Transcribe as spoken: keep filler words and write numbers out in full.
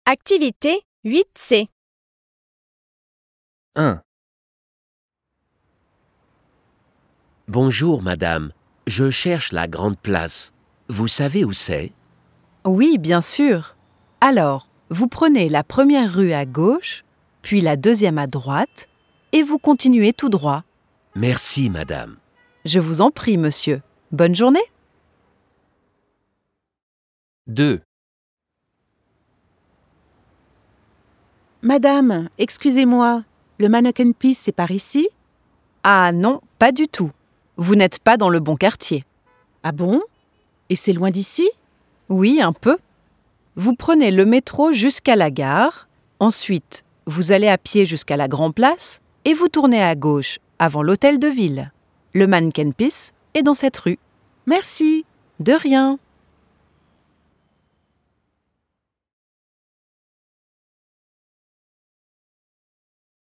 Activité huit C. un. Bonjour, madame. Je cherche la grande place. Vous savez où c'est? Oui, bien sûr. Alors, vous prenez la première rue à gauche, puis la deuxième à droite, et vous continuez tout droit. Merci, madame. Je vous en prie, monsieur. Bonne journée. deux. Madame, excusez-moi, le Mannequin Peace, c'est par ici? Ah non, pas du tout. Vous n'êtes pas dans le bon quartier. Ah bon? Et c'est loin d'ici? Oui, un peu. Vous prenez le métro jusqu'à la gare, ensuite vous allez à pied jusqu'à la Grand Place et vous tournez à gauche avant l'hôtel de ville. Le Mannequin Peace est dans cette rue. Merci. De rien.